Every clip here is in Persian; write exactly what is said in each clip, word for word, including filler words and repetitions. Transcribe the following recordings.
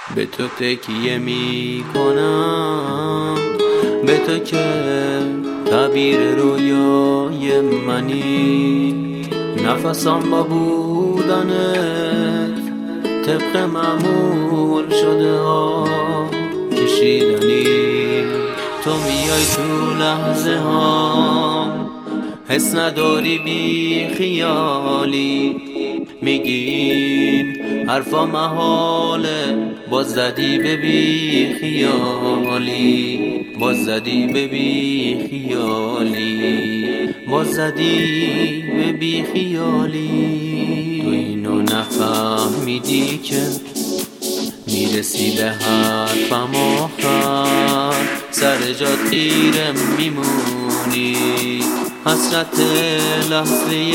به تو تکیه می کنم، به تو که تعبیر رویای منی. نفسم با بودنت طبق معمول شده ها کشیدنی. تو میای تو لحظه ها، حس نداری بی خیالی. میگین حرفا محاله، باز زدی به بی خیالی، باز زدی به بی خیالی، باز زدی به بی خیالی. تو اینو نفهمیدی که میرسی به حرفم آخر، سر جات خیره میمونی، حسرت لحظه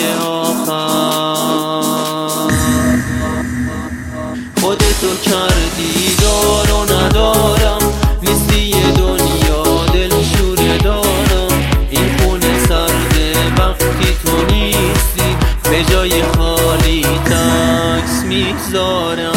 آخر. خودتو کردی دار و ندارم، نیستی یه دنیا دلشوره دارم. این خونه سرده وقتی تو نیستی، به جای خالی تکس میگذارم.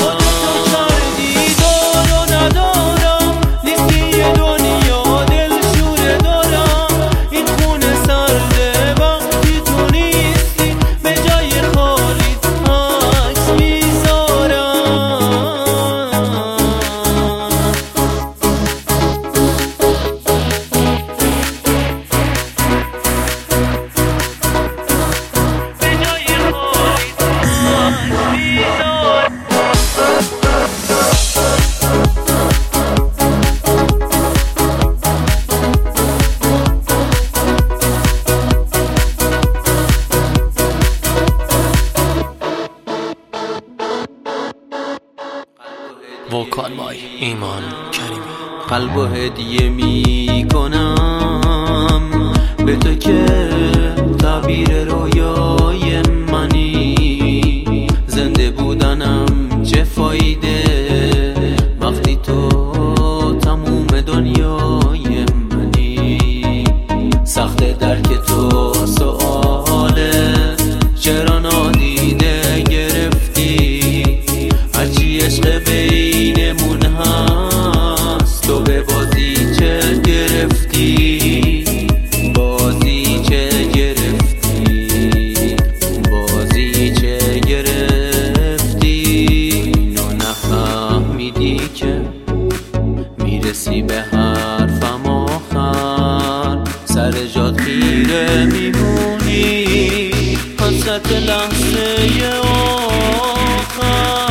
وکال بای ایمان کریمی. قلب و هدیه می کنم به تو که تعبیر رویای منی. زنده بودنم چه فایده وقتی تو تموم دنیای منی. سخت درک تو سؤاله، چرا نادیده گرفتی هرچی عشق بینمون هست. تو به بازی چه گرفتی، بازی چه گرفتی، بازی چه گرفتی. اینو نفهمیدی که میرسی به حرفم آخر، سر جات خیره میمونی، حسرت لحظه آخر.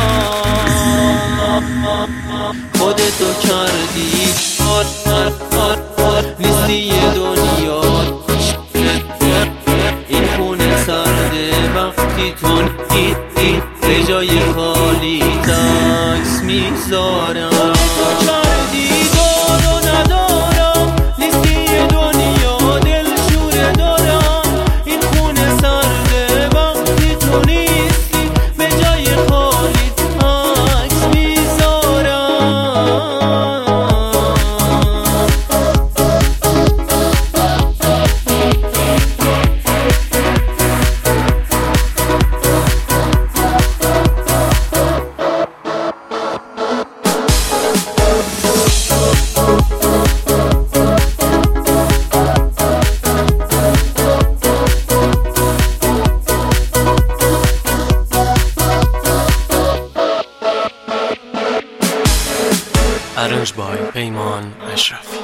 خودتو کردی آر آر آر آر، نیستی یه دنیا. این خونه سرده وقتی تو نیستی، به جای خالی تکس میگذارم. خودتو کردی دار و ندارم، نیستی یه دنیا دلشوره دارم. این خونه سرده وقتی تو نیستی، به جای خالی تکس میگذارم. Arranged by Peyman Ashraf.